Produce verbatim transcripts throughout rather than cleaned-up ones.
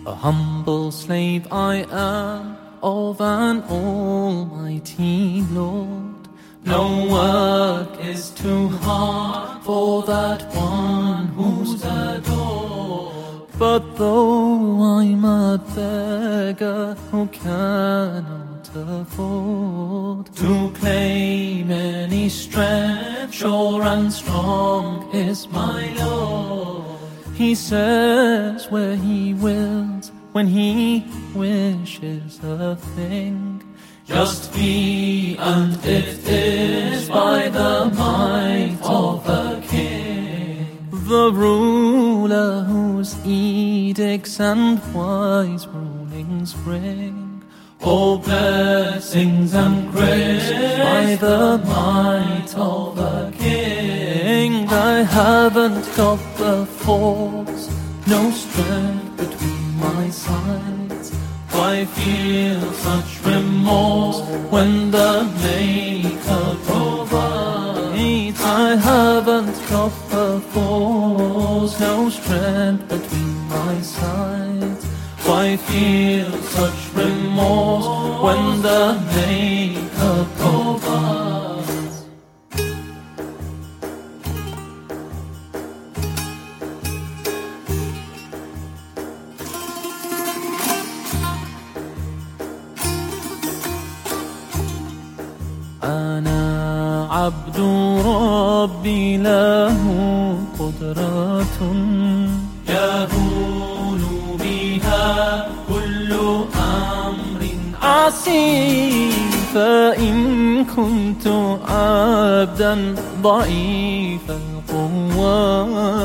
A humble slave I am of an almighty Lord. No work is too hard for that one who's adored. But though I'm a beggar who cannot afford to claim any strength, sure and strong is my Lord. He says where He wills, when He wishes a thing, just be, and it is by the might of a king. The ruler whose edicts and wise rulings bring all blessings and grace by the might of a king. I haven't got the force, no strength between my sides. Why feel such remorse when the Maker provides? I haven't got the force, no strength between my sides. Why feel such remorse when the Maker provides? أنا عبد ربي له قدرة يهون بها كل أمر عسير. فإن كنت عبدا ضعيف القوة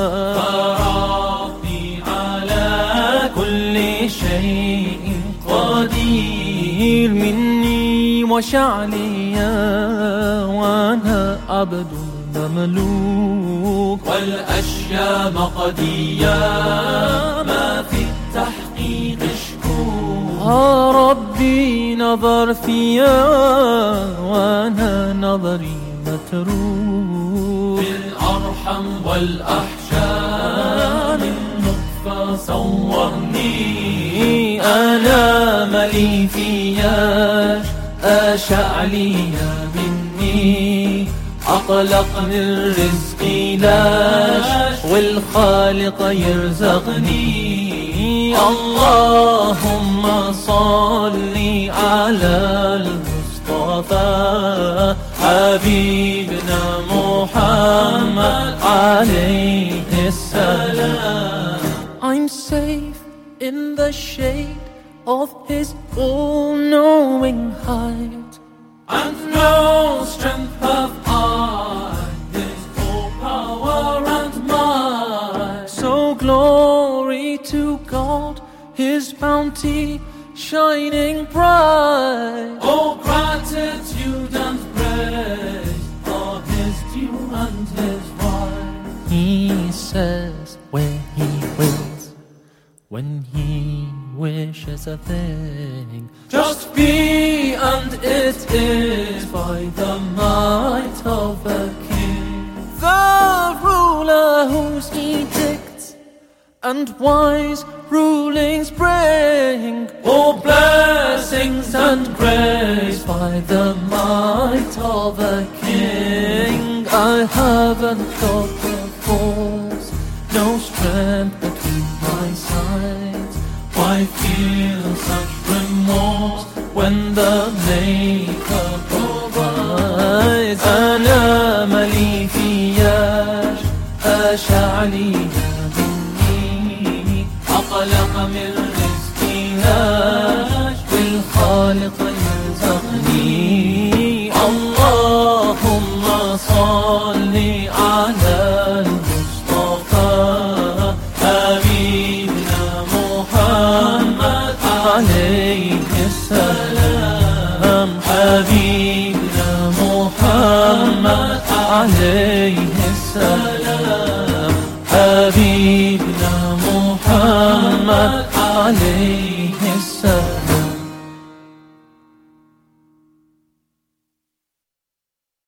فربي على كل شيء قدير. مني وشعلي وأنا عبد مملوك، والأشياء مقدية ما في التحقيق شكوك. ربي نظر فيا وأنا نظري متروك. بالأرحم والأحشاء من نطفة صورني. أنا ملي فياش أشعلي مني. أقلقني الرزق لاش والخالق يرزقني. اللهم صل على المصطفى حبيبنا محمد عليه السلام. I'm safe in the shade of His all-knowing height, and no strength have I, His all power and might. So glory to God, His bounty shining bright. Oh, gratitude and praise are His due and His right. He says where He wills, when He wishes a thing, just be, and it is by the might of a king. The ruler whose edicts and wise rulings bring all blessings and grace by the might of a king. I haven't got the force, no strength between my sides. Why feel such remorse when the Maker provides? أنا ملي فياش أشعلي مني. أقلق من رزقي لاش والخالق يرزقني. اللهم صل على المصطفى حبيبنا محمد عليه السلام. حبيبنا محمد عليه السلام. حبيب